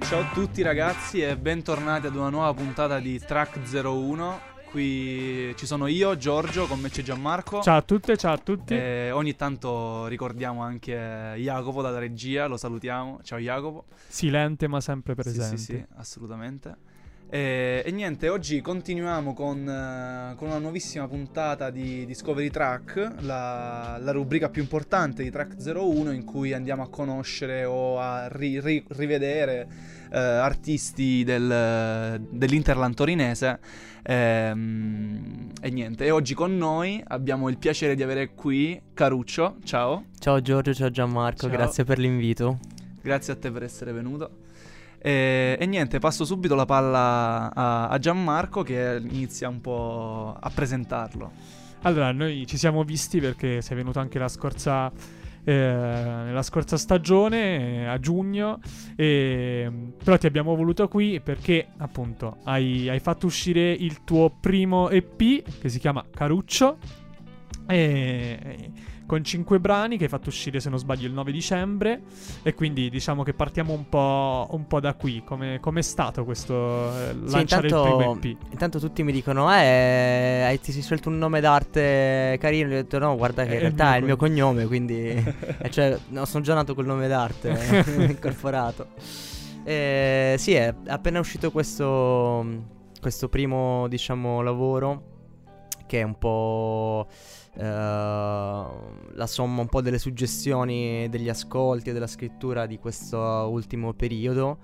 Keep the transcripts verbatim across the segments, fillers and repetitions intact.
Ciao a tutti ragazzi e bentornati ad una nuova puntata di Track zero uno. Qui ci sono io, Giorgio, con me c'è Gianmarco. Ciao a tutte, ciao a tutti. E ogni tanto ricordiamo anche Jacopo dalla regia, lo salutiamo. Ciao Jacopo. Silente ma sempre presente. Sì, sì, sì, assolutamente. E, e niente, oggi continuiamo con, uh, con una nuovissima puntata di Discovery Track, la, la rubrica più importante di Track zero uno, in cui andiamo a conoscere o a ri, ri, rivedere uh, artisti del, dell'Interland torinese. Ehm, e niente, e oggi con noi abbiamo il piacere di avere qui Caruccio. Ciao. Ciao Giorgio, ciao Gianmarco, Ciao. Grazie per l'invito. Grazie a te per essere venuto. E, e niente, passo subito la palla a, a Gianmarco, che inizia un po' a presentarlo. Allora, noi ci siamo visti perché sei venuto anche la scorsa, eh, nella scorsa stagione, eh, a giugno, e, però ti abbiamo voluto qui perché appunto hai, hai fatto uscire il tuo primo E P che si chiama Caruccio, e... e con cinque brani che hai fatto uscire, se non sbaglio, il nove dicembre. E quindi diciamo che partiamo un po', un po' da qui. Come è stato questo eh, sì, lanciare intanto, il primo E P? Intanto tutti mi dicono eh, hai, ti sei scelto un nome d'arte carino. Io ho detto no, guarda che in È realtà è il mio co- cognome. Quindi eh, cioè, no, sono già nato col nome d'arte eh, incorporato. eh, Sì, è appena uscito questo, questo primo, diciamo, lavoro, che è un po' Uh, la somma un po' delle suggestioni, degli ascolti e della scrittura di questo ultimo periodo,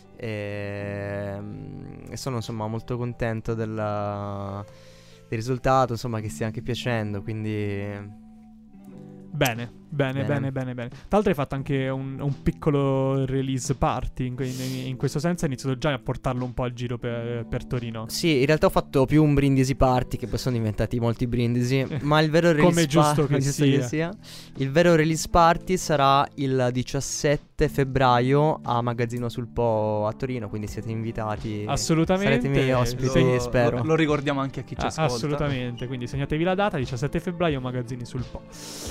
e, e sono insomma molto contento della, del risultato, insomma, che stia anche piacendo, quindi Bene, bene, Bene. bene, bene, bene. Tra l'altro hai fatto anche un, un piccolo release party, in, in, in questo senso hai iniziato già a portarlo un po' al giro per, per Torino. sì, in realtà ho fatto più un brindisi party, che poi sono diventati molti brindisi, ma il vero release Come è giusto pa- che giusto sia. sia il vero release party sarà il diciassette febbraio a Magazzino sul Po a Torino, quindi siete invitati. Assolutamente. Sarete miei ospiti, Sì, spero. Lo, lo ricordiamo anche a chi ci Ah, ascolta. assolutamente, quindi segnatevi la data, diciassette febbraio, Magazzini sul Po.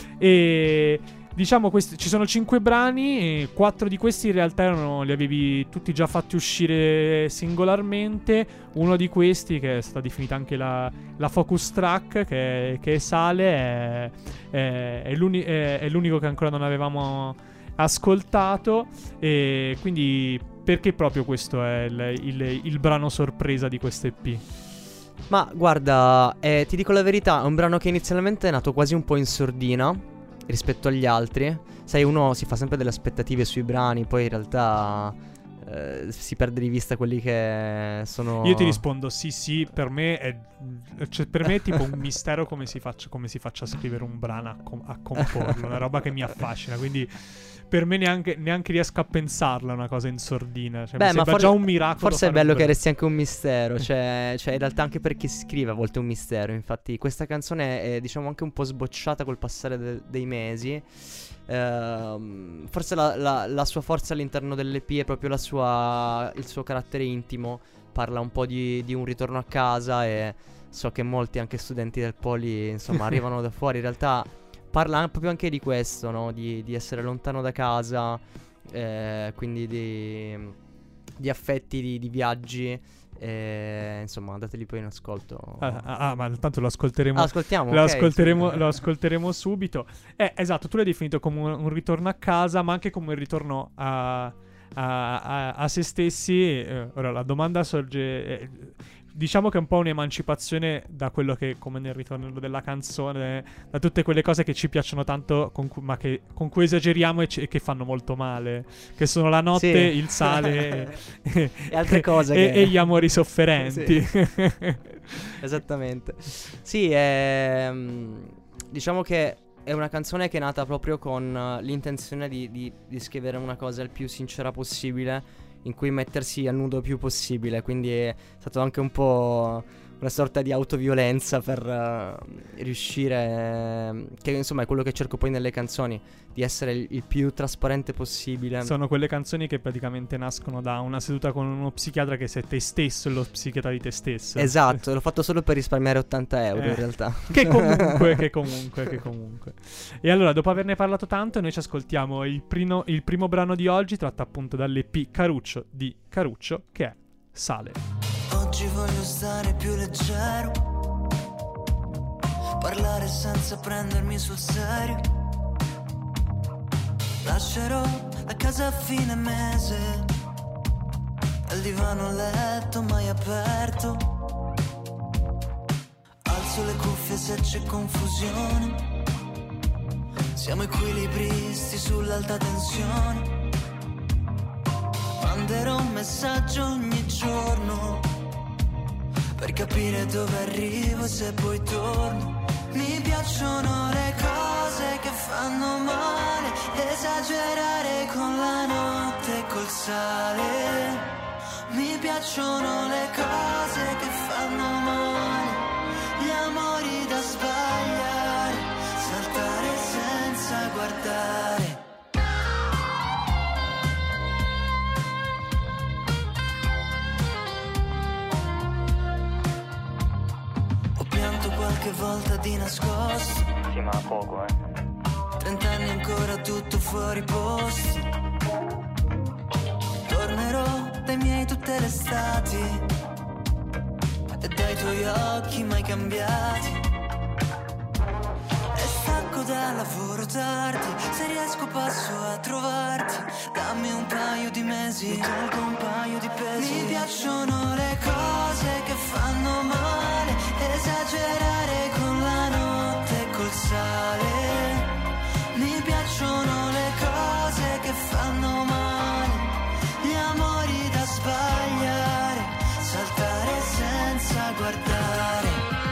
E diciamo questi, ci sono cinque brani, e quattro di questi in realtà erano, li avevi tutti già fatti uscire singolarmente. Uno di questi, che è stata definita anche la, la focus track, che, che è Sale, è, è, è, l'uni, è, è l'unico che ancora non avevamo ascoltato, e quindi perché proprio questo è il, il, il brano sorpresa di questo E P? Ma guarda, eh, ti dico la verità, è un brano che inizialmente è nato quasi un po' in sordina rispetto agli altri. Sai, uno si fa sempre delle aspettative sui brani, poi in realtà eh, si perde di vista quelli che sono. Io ti rispondo sì sì, per me è, cioè, per me è tipo un mistero come si faccia, come si faccia a scrivere un brano, a, com- a comporlo, una roba che mi affascina, quindi per me neanche, neanche riesco a pensarla una cosa in sordina, cioè, Beh, mi ma sembra for- già un miracolo. Forse è fare un bello che brano. resti anche un mistero. Cioè, cioè in realtà anche per chi scrive a volte è un mistero. Infatti questa canzone è, diciamo, anche un po' sbocciata col passare de- dei mesi. Ehm, forse la, la, la sua forza all'interno dell'E P è proprio la sua, il suo carattere intimo. Parla un po' di, di un ritorno a casa, e so che molti anche studenti del Poli, insomma, arrivano da fuori. In realtà parla proprio anche di questo, no? Di, di essere lontano da casa, eh, quindi di, di affetti, di, di viaggi, eh, insomma, dateli poi in ascolto. Ah, ah, ah, ma tanto lo ascolteremo. Ah, ascoltiamo, Lo, ok, ascolteremo, sì. lo ascolteremo subito. Eh, esatto, tu l'hai definito come un, un ritorno a casa, ma anche come un ritorno a, a, a, a se stessi. Eh, ora la domanda sorge. Eh, diciamo che è un po' un'emancipazione da quello che, come nel ritornello della canzone, da tutte quelle cose che ci piacciono tanto, con cui, ma che, con cui esageriamo e, ci, e che fanno molto male, che sono la notte, Sì. il sale e, E altre cose e, che- e gli amori sofferenti. Sì. Esattamente. Sì, è, mm, diciamo che è una canzone che è nata proprio con uh, l'intenzione di, di, di scrivere una cosa il più sincera possibile, in cui mettersi a nudo il più possibile. Quindi è stato anche un po' una sorta di autoviolenza per uh, riuscire, che insomma è quello che cerco poi nelle canzoni, di essere il, il più trasparente possibile. Sono quelle canzoni che praticamente nascono da una seduta con uno psichiatra che sei te stesso e lo psichiatra di te stesso. Esatto, l'ho fatto solo per risparmiare ottanta euro Eh, in realtà. Che comunque, che comunque, che comunque. E allora, dopo averne parlato tanto, noi ci ascoltiamo il primo, il primo brano di oggi, tratto appunto dall'E P Caruccio di Caruccio, che è Sale. Oggi voglio stare più leggero, parlare senza prendermi sul serio. Lascerò la casa a fine mese, al divano a letto mai aperto. Alzo le cuffie se c'è confusione, siamo equilibristi sull'alta tensione. Manderò un messaggio ogni giorno per capire dove arrivo e se poi torno. Mi piacciono le cose che fanno male, esagerare con la notte e col sale. Mi piacciono le cose che fanno male, gli amori da sbagliare, saltare senza guardare. Qualche volta di nascosto, sì ma poco eh trent'anni ancora tutto fuori posto. Tornerò dai miei tutte le estati e dai tuoi occhi mai cambiati. E stacco dal lavoro tardi, se riesco passo a trovarti. Dammi un paio di mesi, tolgo un paio di pesi. Mi piacciono le cose che fanno male, esagerare con la notte e col sale. Mi piacciono le cose che fanno male, gli amori da sbagliare, saltare senza guardare.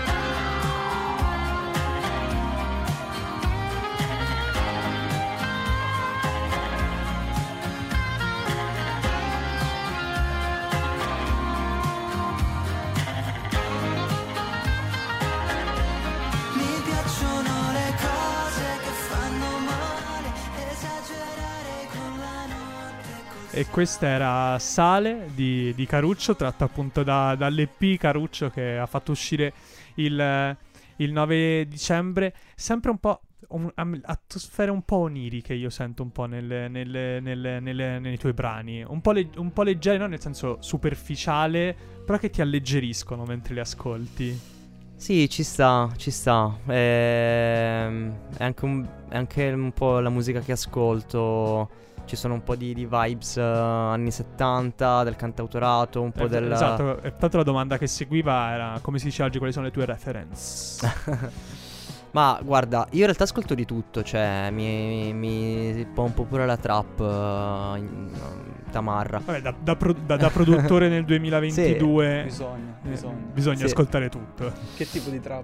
E questa era Sale di, di Caruccio, tratto appunto da, dall'E P Caruccio che ha fatto uscire il, il nove dicembre. Sempre un po' un, atmosfere un po' oniriche io sento un po' nelle, nelle, nelle, nelle, nei tuoi brani. Un po', le, un po' leggeri, non nel senso superficiale, però che ti alleggeriscono mentre li ascolti. Sì, ci sta, ci sta. Ehm, è, anche un, è anche un po' la musica che ascolto. Ci sono un po' di, di vibes uh, anni settanta, del cantautorato, un po' eh, del... Esatto, e tanto la domanda che seguiva era, come si dice oggi, quali sono le tue reference? Ma guarda, io in realtà ascolto di tutto, cioè mi, mi pompo pure la trap uh, in, uh, tamarra. Vabbè, da, da, pro, da, da produttore nel duemilaventidue Sì, bisogna, eh, bisogna. bisogna Sì. ascoltare tutto. Che tipo di trap?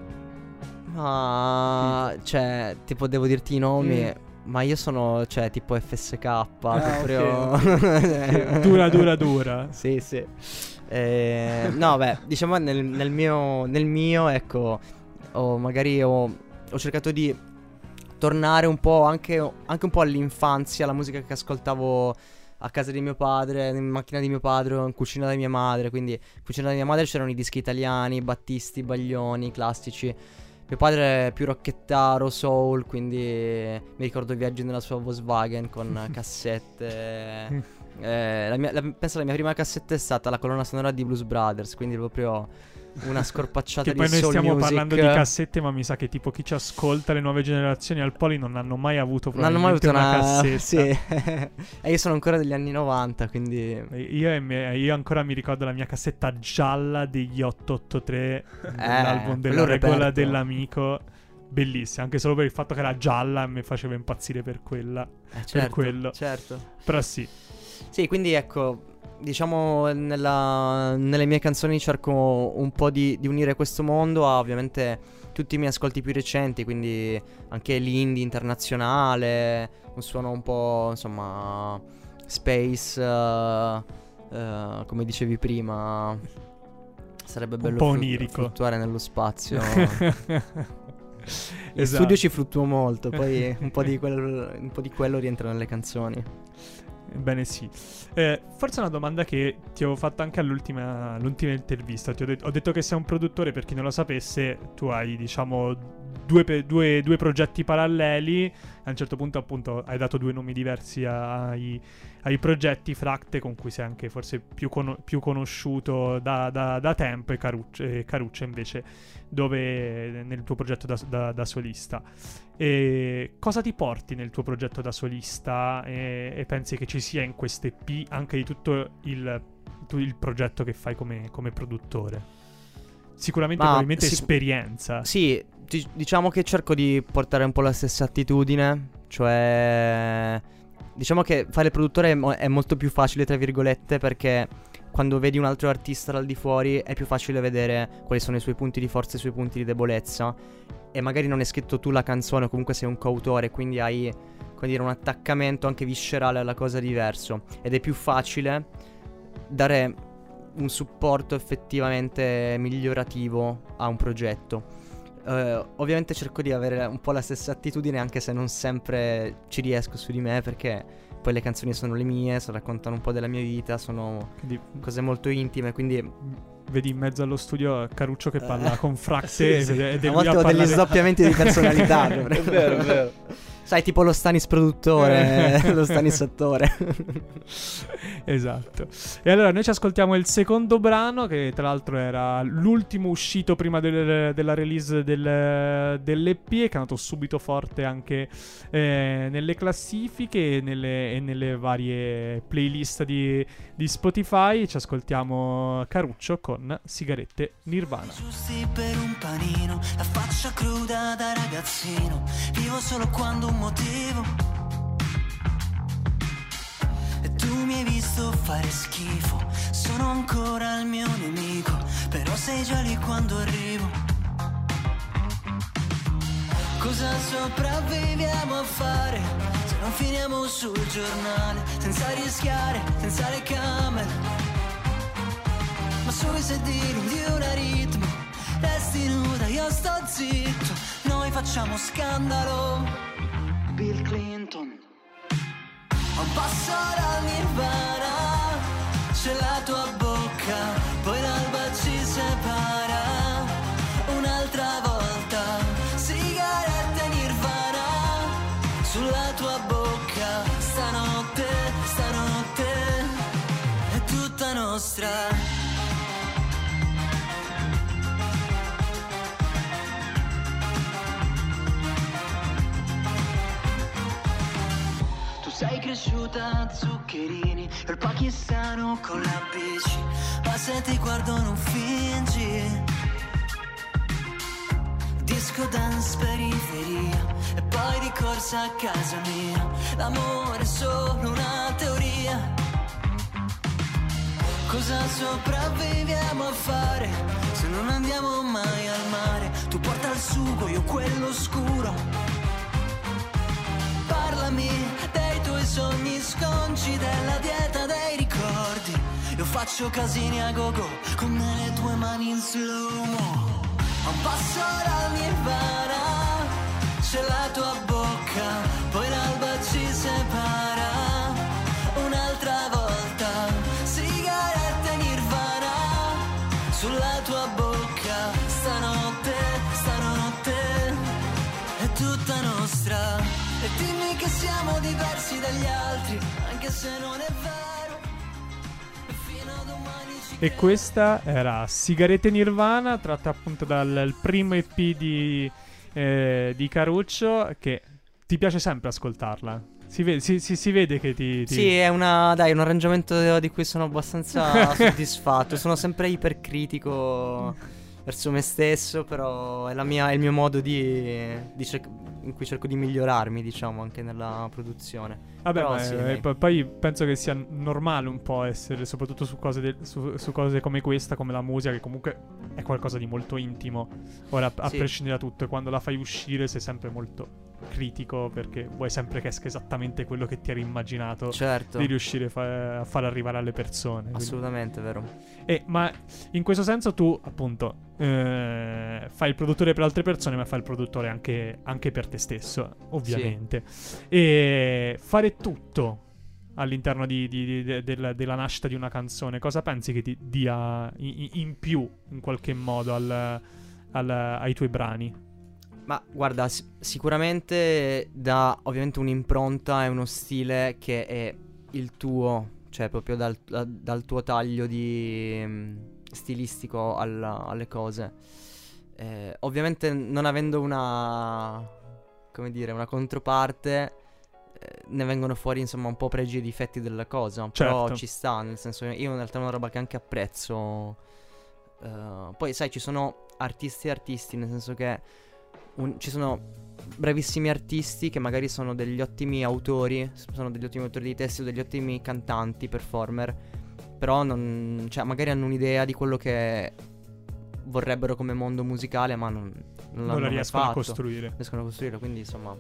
Ma cioè, tipo devo dirti i nomi, Mm. ma io sono, cioè, tipo F S K, Ah, proprio... ok, Dura, dura, dura. Sì, sì. Eh, no, beh, diciamo nel, nel mio, nel mio, ecco, ho, magari ho, ho cercato di tornare un po' anche, anche un po' all'infanzia, alla musica che ascoltavo a casa di mio padre, in macchina di mio padre, in cucina di mia madre. Quindi in cucina di mia madre c'erano i dischi italiani, Battisti, Baglioni, classici. Mio padre è più rockettaro, soul, quindi mi ricordo i viaggi nella sua Volkswagen con cassette. eh, la mia, la, penso la mia prima cassetta è stata la colonna sonora di Blues Brothers, quindi proprio una scorpacciata Che di poi noi soul stiamo music. parlando di cassette, ma mi sa che tipo chi ci ascolta, le nuove generazioni al Poli, non hanno mai avuto Non hanno mai avuto probabilmente una, cassetta. sì. E io sono ancora degli anni novanta, quindi Io, e me- io ancora mi ricordo la mia cassetta gialla degli otto otto tre, l'album della quello regola reperto. dell'amico. Bellissima, anche solo per il fatto che era gialla e mi faceva impazzire per quella. eh, certo, quello. certo. Però sì. Sì, quindi ecco, diciamo nella, nelle mie canzoni cerco un po' di, di unire questo mondo a ovviamente tutti i miei ascolti più recenti, quindi anche l'indie internazionale, un suono un po', insomma, space, uh, uh, come dicevi prima, Sarebbe un bello po' flu- onirico. fluttuare nello spazio. In Esatto. studio ci fluttuo molto, poi un po' di quello, un po' di quello rientra nelle canzoni. Bene, sì. Eh, forse è una domanda che ti avevo fatto anche all'ultima, all'ultima intervista. Ti ho, det- ho detto che sei un produttore, per chi non lo sapesse, tu hai, diciamo, due, pe- due, due progetti paralleli. A un certo punto, appunto, hai dato due nomi diversi ai, ai progetti, Fracte, con cui sei anche forse più, cono- più conosciuto da, da, da tempo, e Caruccia, e Caruccia invece, dove nel tuo progetto da, da, da solista. E cosa ti porti nel tuo progetto da solista e, e pensi che ci sia in queste E P anche di tutto il, tu- il progetto che fai come, come produttore? Sicuramente, Ma probabilmente sic- esperienza. Sì, di- diciamo che cerco di portare un po' la stessa attitudine, cioè diciamo che fare il produttore è, mo- è molto più facile, tra virgolette, perché quando vedi un altro artista dal di fuori è più facile vedere quali sono i suoi punti di forza e i suoi punti di debolezza, e magari non hai scritto tu la canzone o comunque sei un coautore, quindi hai, come dire, un attaccamento anche viscerale alla cosa diverso, ed è più facile dare un supporto effettivamente migliorativo a un progetto. Uh, ovviamente cerco di avere un po' la stessa attitudine, anche se non sempre ci riesco su di me, perché poi le canzoni sono le mie, so, raccontano un po' della mia vita, sono Quindi cose molto intime, quindi vedi in mezzo allo studio Caruccio che parla Eh, con Fracte sì, sì. ed è A lui volte a ho degli parlare. sdoppiamenti di personalità. È vero, è vero. Sai, tipo lo Stanis produttore, lo Stanis attore. Esatto. E allora noi ci ascoltiamo il secondo brano, che tra l'altro era l'ultimo uscito prima del- della release del, dell'E P, e che è andato subito forte anche eh, nelle classifiche e nelle, e nelle varie playlist di, di Spotify. Ci ascoltiamo Caruccio con Sigarette Nirvana. Giusti per un panino, la faccia cruda da ragazzino, vivo solo quando un motivo. E tu mi hai visto fare schifo, sono ancora il mio nemico, però sei già lì quando arrivo. Cosa sopravviviamo a fare se non finiamo sul giornale, senza rischiare, senza le camere, ma sui sedili di un ritmo, resti nuda, io sto zitto, noi facciamo scandalo. Bill Clinton. A un passo dal nirvana, c'è la tua bocca, poi l'alba ci separa. Un'altra volta, sigarette Nirvana, sulla tua bocca, stanotte, stanotte, è tutta nostra. Sei cresciuta a zuccherini, il pakistano con la bici, ma se ti guardo non fingi. Disco dance periferia, e poi di corsa a casa mia, l'amore è solo una teoria. Cosa sopravviviamo a fare se non andiamo mai al mare? Tu porta il sugo, io quello scuro. Parlami dei tuoi sogni sconci, della dieta dei ricordi. Io faccio casini a go-go con le tue mani in slow-mo. A un passo dal nirvana, c'è la tua bocca, poi l'alba ci separa. Un'altra volta, sigarette Nirvana, sulla tua bocca, stanotte, stanotte, è tutta nostra. E dimmi che siamo diversi dagli altri, anche se non è vero. E fino a domani ci E questa era Sigarette Nirvana, tratta appunto dal primo E P di, eh, di Caruccio, che ti piace sempre ascoltarla. Si vede, si, si- si vede che ti... ti- Sì, è una, dai, un arrangiamento di cui sono abbastanza soddisfatto. Sono sempre ipercritico verso me stesso, però è, la mia, è il mio modo di, di cerc- in cui cerco di migliorarmi, diciamo, anche nella produzione. Vabbè, Però ma sì, eh, dai. p- poi penso che sia normale un po' essere, soprattutto su cose, del- su, su cose come questa, come la musica, che comunque è qualcosa di molto intimo. Ora, a Sì. prescindere da tutto, e quando la fai uscire sei sempre molto, critico, perché vuoi sempre che esca esattamente quello che ti eri immaginato Certo. di riuscire fa- a far arrivare alle persone. quindi- Assolutamente, vero. Eh, ma in questo senso tu, appunto, eh, fai il produttore per altre persone, ma fai il produttore anche, anche per te stesso, ovviamente. E fare tutto all'interno di, di- di- de- del- della nascita di una canzone, cosa pensi che ti dia in, in più, in qualche modo, al- al- ai tuoi brani? Ma guarda, s- sicuramente dà ovviamente un'impronta e uno stile che è il tuo, cioè proprio dal, da- dal tuo taglio di mm, stilistico alla- alle cose. Eh, ovviamente non avendo una, come dire, una controparte, eh, ne vengono fuori insomma un po' pregi e difetti della cosa. Però Certo. ci sta, nel senso, io in realtà è una roba che anche apprezzo. Eh, poi sai, ci sono artisti e artisti, nel senso che un- ci sono bravissimi artisti che magari sono degli ottimi autori, sono degli ottimi autori di testi o degli ottimi cantanti, performer, però non, cioè magari hanno un'idea di quello che vorrebbero come mondo musicale, ma non, non l'hanno Non la mai riescono a fatto. costruire. Riescono a costruirlo, quindi insomma.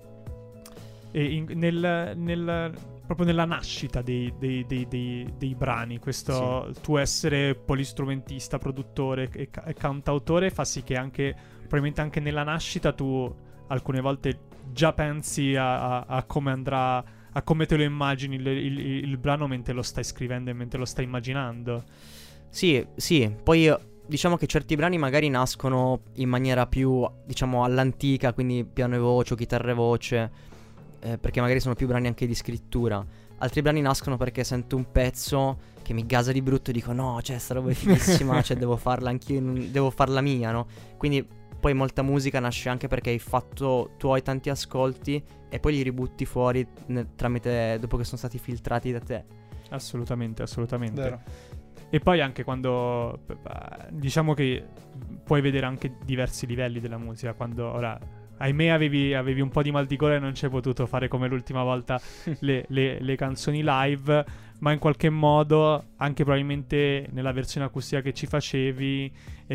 E in- nel, nel- proprio nella nascita dei, dei- dei- dei- dei brani, questo tuo essere polistrumentista, produttore e, ca- e cantautore fa sì che anche, probabilmente anche nella nascita, tu alcune volte già pensi a, a- a come andrà, a come te lo immagini il, il- il brano mentre lo stai scrivendo e mentre lo stai immaginando. Sì, sì, poi eh, diciamo che certi brani magari nascono in maniera più, diciamo, all'antica, quindi piano e voce o chitarra e voce, eh, perché magari sono più brani anche di scrittura. Altri brani nascono perché sento un pezzo che mi gasa di brutto e dico no, cioè sta roba è fighissima, cioè devo farla anch'io, in- devo farla mia, no? Quindi poi molta musica nasce anche perché hai fatto, tu hai tanti ascolti e poi li ributti fuori ne- tramite, dopo che sono stati filtrati da te. Assolutamente, assolutamente. Vero. E poi anche quando b- b- diciamo che puoi vedere anche diversi livelli della musica. Quando ora, ahimè, avevi, avevi un po' di mal di gola e non ci hai potuto fare come l'ultima volta le, le- le canzoni live, ma in qualche modo anche probabilmente nella versione acustica che ci facevi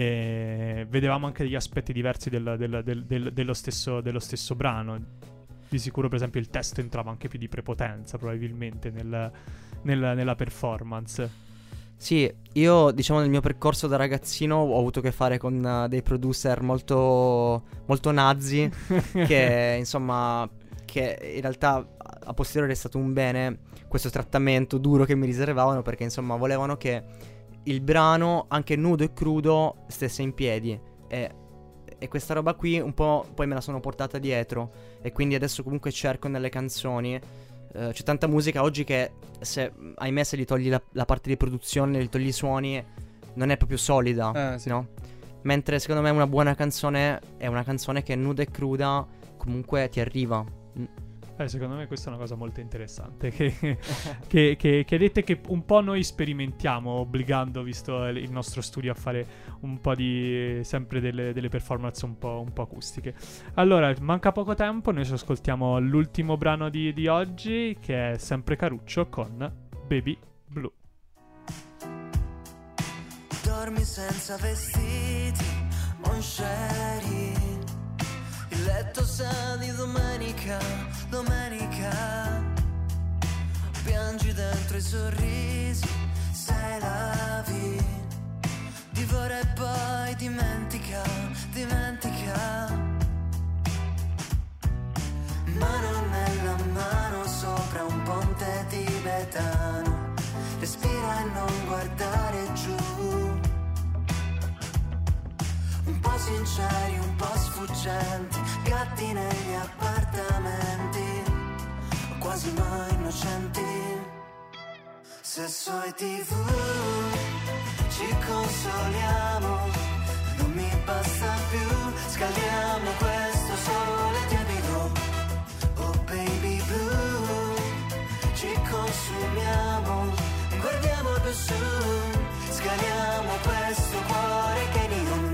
eh, vedevamo anche degli aspetti diversi del- del- del- del- dello, stesso, dello stesso brano. Di sicuro, per esempio, il testo entrava anche più di prepotenza probabilmente nel- nel- nella performance. Sì, io diciamo nel mio percorso da ragazzino ho avuto a che fare con eh, dei producer molto, molto nazi che insomma, che in realtà a- a posteriori è stato un bene questo trattamento duro che mi riservavano, perché insomma volevano che il brano, anche nudo e crudo, stesse in piedi e, e questa roba qui un po' poi me la sono portata dietro e quindi adesso comunque cerco nelle canzoni. Eh, c'è tanta musica oggi che se, ahimè, se gli togli la, la parte di produzione, gli togli i suoni, non è proprio solida, Eh, sì. no? Mentre secondo me una buona canzone è una canzone che nuda e cruda comunque ti arriva. Mm. Eh, secondo me questa è una cosa molto interessante che, che, che, che dette che un po' noi sperimentiamo, obbligando, visto il il nostro studio, a fare un po' di sempre delle, delle performance un po', un po' acustiche. Allora, manca poco tempo, noi ci ascoltiamo l'ultimo brano di, di oggi, che è sempre Caruccio con Baby Blue. Dormi senza vestiti, on sherry. Il letto sa di domenica, domenica. Piangi dentro i sorrisi, sei lavi. Divora e poi dimentica, dimentica. Mano nella mano sopra un ponte tibetano. Respira e non guardare giù. Un po' sinceri, un po' sfuggenti, gatti negli appartamenti, quasi mai innocenti. Sesso e tivù, ci consoliamo, non mi basta più, scaldiamo questo sole tiepido. Oh baby blue, ci consumiamo, guardiamo più su, scaliamo questo cuore che non.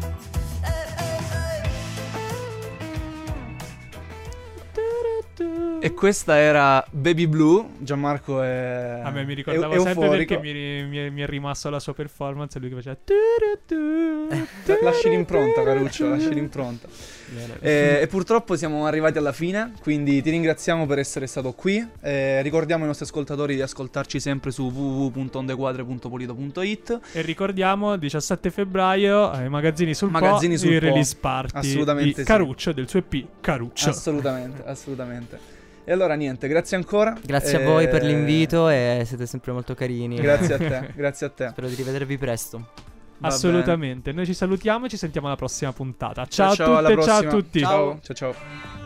E questa era Baby Blue. Gianmarco è A me mi ricordava è, è sempre euforico. perché mi, mi, mi è rimasto la sua performance e lui che faceva tu, tu, tu, Lasci l'impronta, tu, Caruccio, tu. lasci l'impronta. E, e purtroppo siamo arrivati alla fine, quindi ti ringraziamo per essere stato qui. E ricordiamo ai nostri ascoltatori di ascoltarci sempre su w w w punto ondequadre punto polito punto it. E ricordiamo diciassette febbraio ai magazzini sul Magazzini Po sul il Po. release party Assolutamente di sì. Caruccio, del suo E P Caruccio. Assolutamente, assolutamente. E allora niente, grazie ancora. Grazie E- a voi per l'invito e siete sempre molto carini. Grazie a te, grazie a te. Spero di rivedervi presto. Va Assolutamente. Noi ci salutiamo e ci sentiamo alla prossima puntata. Ciao, Ciao, ciao, a alla tutte, ciao a prossima. tutti. Ciao, ciao, ciao.